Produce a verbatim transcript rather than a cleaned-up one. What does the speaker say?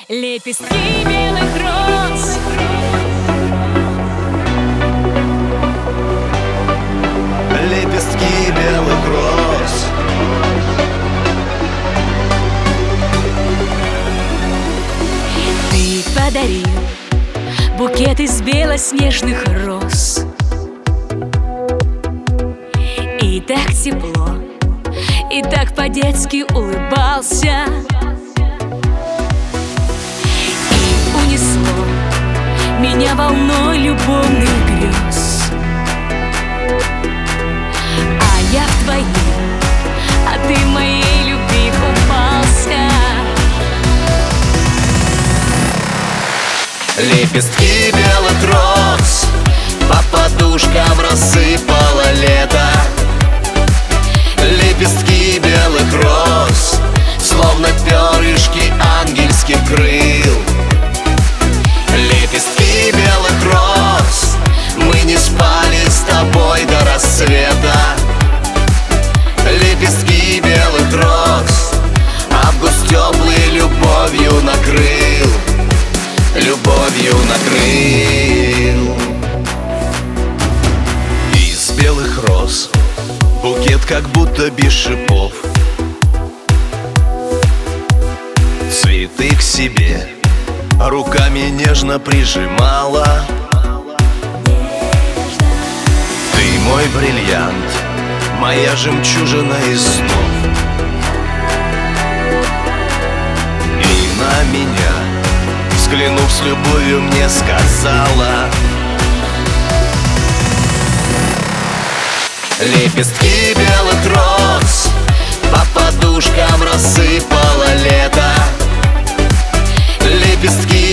Лепестки белых роз. Лепестки белых роз. Ты подарил букет из белоснежных роз. И так тепло, и так по-детски улыбался. И унесло меня волной любовных грез. А я в твоей, а ты в моей любви купался. Лепестки белых роз по подушкам рассыпало лето. Лепестки белых роз, словно перышки ангельских крыл. Лепестки белых роз, мы не спали с тобой до рассвета. Лепестки белых роз, август теплый любовью накрыл. Любовью накрыл. Из белых роз букет как будто без шипов. Цветы к себе руками нежно прижимала. Ты мой бриллиант, моя жемчужина из снов. И на меня, взглянув с любовью, мне сказала: лепестки белых роз по подушкам рассыпало лето. Лепестки